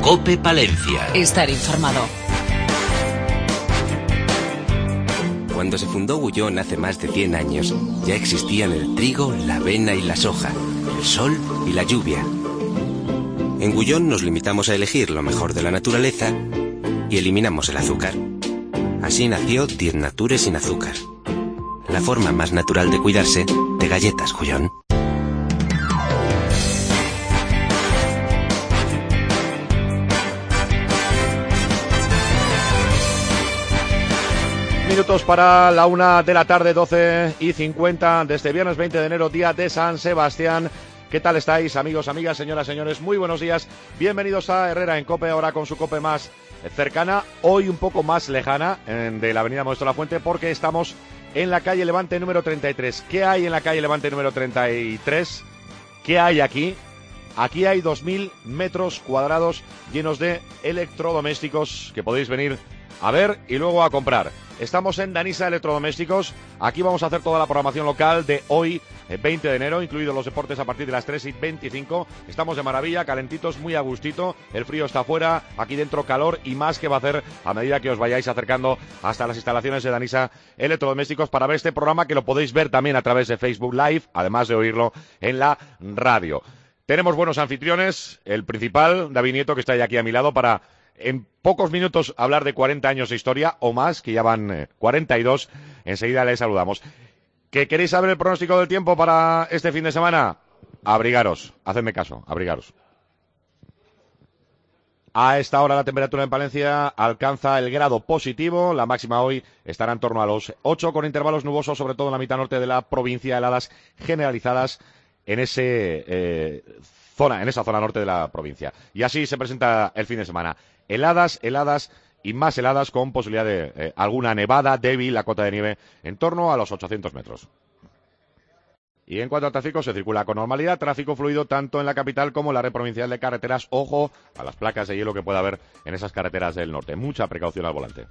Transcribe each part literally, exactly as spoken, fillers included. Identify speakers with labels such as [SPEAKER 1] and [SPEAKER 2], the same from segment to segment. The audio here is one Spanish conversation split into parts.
[SPEAKER 1] COPE Palencia.
[SPEAKER 2] Estar informado.
[SPEAKER 3] Cuando se fundó Gullón hace más de cien años, ya existían el trigo, la avena y la soja, el sol y la lluvia. En Gullón nos limitamos a elegir lo mejor de la naturaleza y eliminamos el azúcar. Así nació Diez Nature sin azúcar. La forma más natural de cuidarse de galletas Gullón.
[SPEAKER 4] Minutos para la una de la tarde, doce y cincuenta de este viernes veinte de enero, día de San Sebastián. ¿Qué tal estáis, amigos, amigas, señoras, señores? Muy buenos días. Bienvenidos a Herrera en COPE, ahora con su COPE más cercana, hoy un poco más lejana, en, de la avenida Modesto La Fuente, porque estamos en la calle Levante número treinta y tres. ¿Qué hay en la calle Levante número treinta y tres? ¿Qué hay aquí? Aquí hay dos mil metros cuadrados llenos de electrodomésticos que podéis venir a ver y luego a comprar. Estamos en Danisa Electrodomésticos. Aquí vamos a hacer toda la programación local de hoy, veinte de enero, incluidos los deportes a partir de las tres y veinticinco. Estamos de maravilla, calentitos, muy a gustito. El frío está afuera, aquí dentro calor y más que va a hacer a medida que os vayáis acercando hasta las instalaciones de Danisa Electrodomésticos para ver este programa, que lo podéis ver también a través de Facebook Live, además de oírlo en la radio. Tenemos buenos anfitriones. El principal, David Nieto, que está ya aquí a mi lado para en pocos minutos hablar de cuarenta años de historia o más, que ya van eh, cuarenta y dos. Enseguida les saludamos. ¿Que queréis saber el pronóstico del tiempo para este fin de semana? Abrigaros, hacedme caso, abrigaros. A esta hora la temperatura en Palencia alcanza el grado positivo. La máxima hoy estará en torno a los ocho, con intervalos nubosos, sobre todo en la mitad norte de la provincia, heladas generalizadas en ese eh, zona, en esa zona norte de la provincia. Y así se presenta el fin de semana. Heladas, heladas y más heladas, con posibilidad de eh, alguna nevada débil, la cota de nieve en torno a los ochocientos metros. Y en cuanto al tráfico, se circula con normalidad, tráfico fluido tanto en la capital como en la red provincial de carreteras. Ojo a las placas de hielo que pueda haber en esas carreteras del norte. Mucha precaución al volante.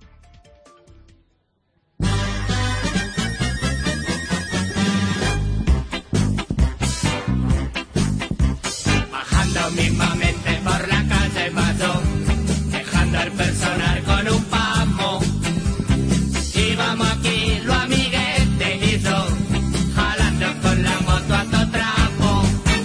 [SPEAKER 5] Bajando mismamente por la calle Mayo, dejando el personal con un pamo. Y vamos aquí, lo amiguete y yo, jalando con la moto a todo trapo.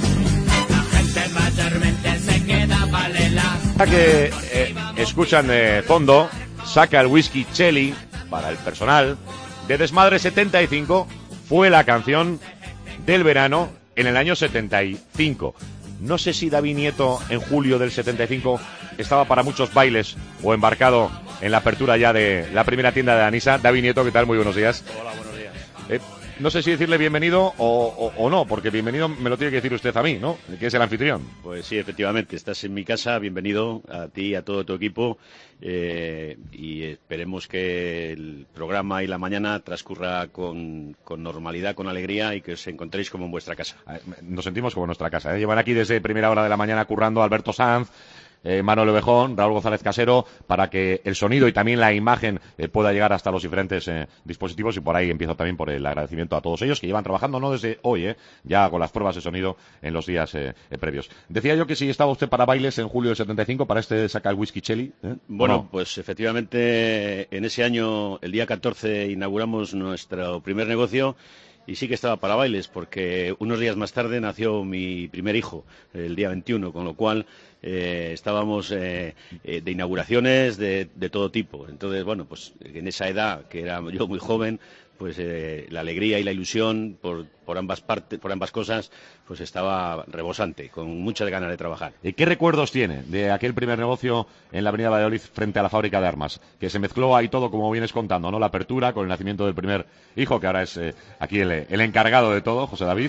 [SPEAKER 5] La gente mayormente se queda palela.
[SPEAKER 4] Que eh, escuchan de fondo, saca el whisky Chelly para el personal. De Desmadre setenta y cinco fue la canción del verano en el año setenta y cinco. No sé si David Nieto en julio del setenta y cinco estaba para muchos bailes o embarcado en la apertura ya de la primera tienda de Danisa. David Nieto, ¿qué tal? Muy buenos días.
[SPEAKER 6] Hola, buenos días.
[SPEAKER 4] Eh, no sé si decirle bienvenido o, o, o no, porque bienvenido me lo tiene que decir usted a mí, ¿no? Que es el anfitrión.
[SPEAKER 6] Pues sí, efectivamente, estás en mi casa, bienvenido a ti y a todo tu equipo, eh, y esperemos que el programa y la mañana transcurra con, con normalidad, con alegría, y que os encontréis como en vuestra casa.
[SPEAKER 4] Nos sentimos como en nuestra casa, ¿eh? Llevan aquí desde primera hora de la mañana currando Alberto Sanz, Eh, Manuel Ovejón, Raúl González Casero, para que el sonido y también la imagen eh, pueda llegar hasta los diferentes eh, dispositivos, y por ahí empiezo también por el agradecimiento a todos ellos que llevan trabajando no desde hoy, eh, ya con las pruebas de sonido en los días eh, eh, previos. Decía yo que si estaba usted para bailes en julio del setenta y cinco, para este saca el whisky Chelly, ¿eh?
[SPEAKER 6] Bueno,
[SPEAKER 4] no?
[SPEAKER 6] Pues efectivamente en ese año, el día catorce, inauguramos nuestro primer negocio. Y sí que estaba para bailes, porque unos días más tarde nació mi primer hijo, el día veintiuno, con lo cual eh, estábamos eh, eh, de inauguraciones de, de todo tipo. Entonces, bueno, pues en esa edad, que era yo muy joven, pues eh, la alegría y la ilusión por, por ambas partes, por ambas cosas, pues estaba rebosante, con muchas ganas de trabajar.
[SPEAKER 4] ¿Y qué recuerdos tiene de aquel primer negocio en la avenida Valladolid frente a la fábrica de armas? Que se mezcló ahí todo, como vienes contando, ¿no? La apertura con el nacimiento del primer hijo, que ahora es eh, aquí el, el encargado de todo, José David.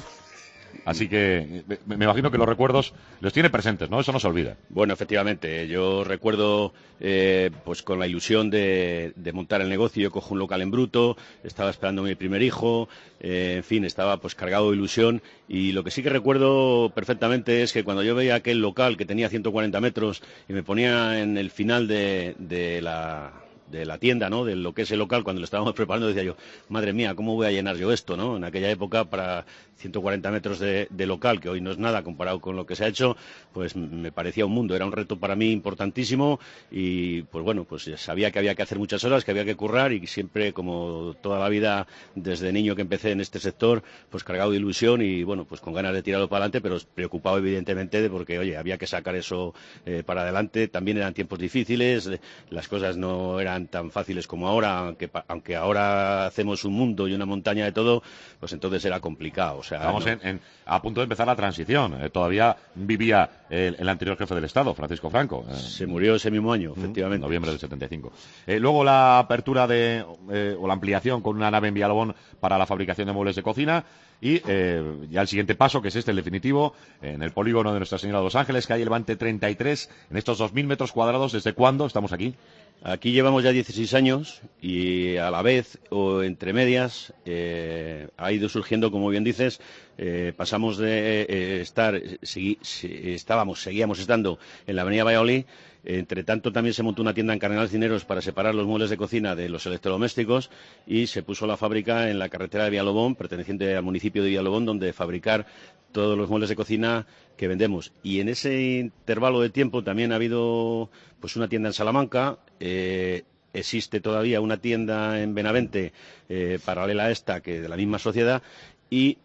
[SPEAKER 4] Así que me, me imagino que los recuerdos los tiene presentes, ¿no? Eso no se olvida.
[SPEAKER 6] Bueno, efectivamente, yo recuerdo eh, pues con la ilusión de, de montar el negocio. Yo cojo un local en bruto, estaba esperando a mi primer hijo, eh, en fin, estaba pues cargado de ilusión. Y lo que sí que recuerdo perfectamente es que cuando yo veía aquel local que tenía ciento cuarenta metros y me ponía en el final de, de la de la tienda, ¿no? De lo que es el local, cuando lo estábamos preparando, decía yo, madre mía, ¿cómo voy a llenar yo esto, ¿no? En aquella época, para ciento cuarenta metros de, de local, que hoy no es nada comparado con lo que se ha hecho, pues me parecía un mundo, era un reto para mí importantísimo y, pues bueno, pues sabía que había que hacer muchas horas, que había que currar y siempre, como toda la vida, desde niño que empecé en este sector, pues cargado de ilusión y, bueno, pues con ganas de tirarlo para adelante, pero preocupado evidentemente de porque, oye, había que sacar eso eh, para adelante. También eran tiempos difíciles, las cosas no eran tan fáciles como ahora, aunque, aunque ahora hacemos un mundo y una montaña de todo, pues entonces era complicado. O sea,
[SPEAKER 4] Estamos
[SPEAKER 6] no...
[SPEAKER 4] en, en, a punto de empezar la transición. Eh, todavía vivía el, el anterior jefe del Estado, Francisco Franco. Eh,
[SPEAKER 6] Se murió ese mismo año, efectivamente.
[SPEAKER 4] En noviembre del setenta y cinco. Eh, luego la apertura de, eh, o la ampliación con una nave en Villalobón para la fabricación de muebles de cocina. Y eh, ya el siguiente paso, que es este, el definitivo, en el polígono de Nuestra Señora de los Ángeles, calle Levante treinta y tres, en estos dos mil metros cuadrados. ¿Desde cuándo estamos aquí?
[SPEAKER 6] Aquí llevamos ya dieciséis años y a la vez, o entre medias, eh, ha ido surgiendo, como bien dices, eh, pasamos de eh, estar, segui, estábamos, seguíamos estando en la avenida Valladolid. Entre tanto, también se montó una tienda en Cardenal Cineros para separar los muebles de cocina de los electrodomésticos y se puso la fábrica en la carretera de Villalobón, perteneciente al municipio de Villalobón, donde fabricar todos los muebles de cocina que vendemos. Y en ese intervalo de tiempo también ha habido pues una tienda en Salamanca, eh, existe todavía una tienda en Benavente eh, paralela a esta, que de la misma sociedad, y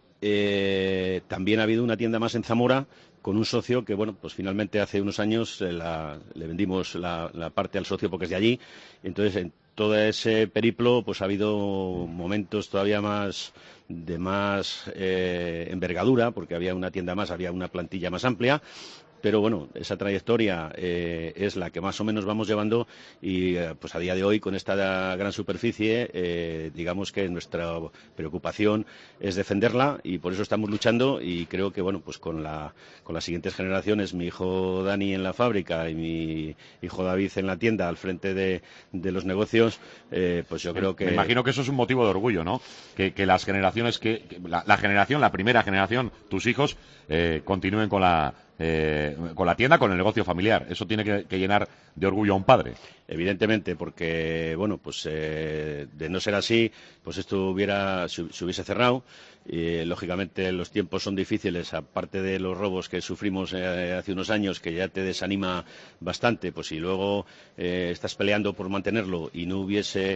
[SPEAKER 6] eh, también ha habido una tienda más en Zamora, con un socio que, bueno, pues finalmente hace unos años eh, la, le vendimos la, la parte al socio porque es de allí. Entonces, en todo ese periplo, pues ha habido momentos todavía más de más eh, envergadura, porque había una tienda más, había una plantilla más amplia. Pero bueno, esa trayectoria eh, es la que más o menos vamos llevando y eh, pues a día de hoy, con esta gran superficie, eh, digamos que nuestra preocupación es defenderla y por eso estamos luchando y creo que bueno, pues con, la, con las siguientes generaciones, mi hijo Dani en la fábrica y mi hijo David en la tienda al frente de, de los negocios, eh, pues yo creo que...
[SPEAKER 4] Me imagino que eso es un motivo de orgullo, ¿no? Que, que las generaciones, que, que la, la generación, la primera generación, tus hijos, eh, continúen con la... Eh, con la tienda, con el negocio familiar. Eso tiene que, que llenar de orgullo a un padre.
[SPEAKER 6] Evidentemente, porque, bueno, pues eh, de no ser así, pues esto hubiera, se, se hubiese cerrado. Y, lógicamente, los tiempos son difíciles, aparte de los robos que sufrimos eh, hace unos años, que ya te desanima bastante, pues si luego eh, estás peleando por mantenerlo y no hubiese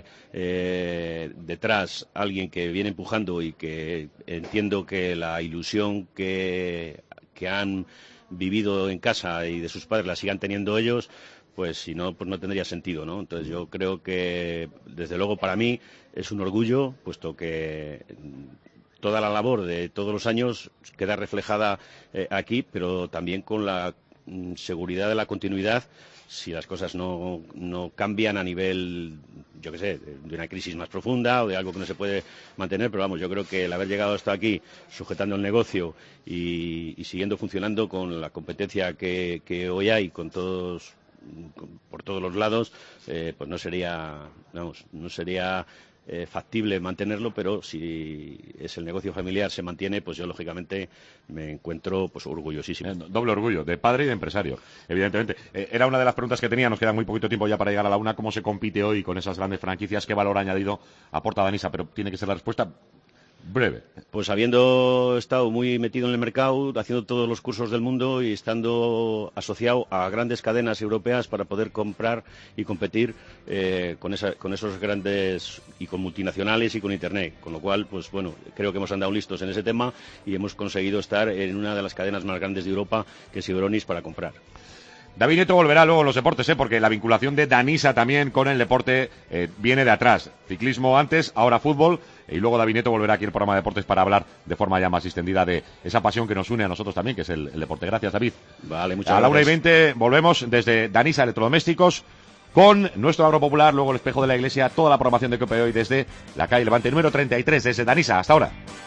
[SPEAKER 6] eh, detrás alguien que viene empujando y que entiendo que la ilusión que, que han vivido en casa y de sus padres la sigan teniendo ellos, pues si no, pues no tendría sentido, ¿no? Entonces yo creo que, desde luego, para mí es un orgullo, puesto que toda la labor de todos los años queda reflejada eh, aquí, pero también con la mm, seguridad de la continuidad si las cosas no, no cambian a nivel, yo qué sé, de una crisis más profunda o de algo que no se puede mantener, pero vamos, yo creo que el haber llegado hasta aquí, sujetando el negocio y, y siguiendo funcionando con la competencia que, que hoy hay, con todos, con, por todos los lados, eh, pues no sería, vamos, no sería Eh, factible mantenerlo, pero si es el negocio familiar se mantiene, pues yo lógicamente me encuentro pues orgullosísimo.
[SPEAKER 4] Eh, doble orgullo, de padre y de empresario, evidentemente. Eh, era una de las preguntas que tenía, nos queda muy poquito tiempo ya para llegar a la una, ¿cómo se compite hoy con esas grandes franquicias? ¿Qué valor añadido aporta Danisa? Pero tiene que ser la respuesta breve.
[SPEAKER 6] Pues habiendo estado muy metido en el mercado, haciendo todos los cursos del mundo y estando asociado a grandes cadenas europeas para poder comprar y competir eh, con, esa, con esos grandes y con multinacionales y con Internet. Con lo cual, pues bueno, creo que hemos andado listos en ese tema y hemos conseguido estar en una de las cadenas más grandes de Europa, que es Ibronis, para comprar.
[SPEAKER 4] David Nieto volverá luego en los deportes, ¿eh? Porque la vinculación de Danisa también con el deporte eh, viene de atrás. Ciclismo antes, ahora fútbol, y luego David Nieto volverá aquí al programa de deportes para hablar de forma ya más extendida de esa pasión que nos une a nosotros también, que es el, el deporte. Gracias, David.
[SPEAKER 6] Vale, muchas
[SPEAKER 4] gracias. A la una y
[SPEAKER 6] gracias.
[SPEAKER 4] veinte volvemos desde Danisa Electrodomésticos con nuestro Agropopular, luego el espejo de la iglesia, toda la programación de Cope hoy desde la calle Levante número treinta y tres, desde Danisa. Hasta ahora.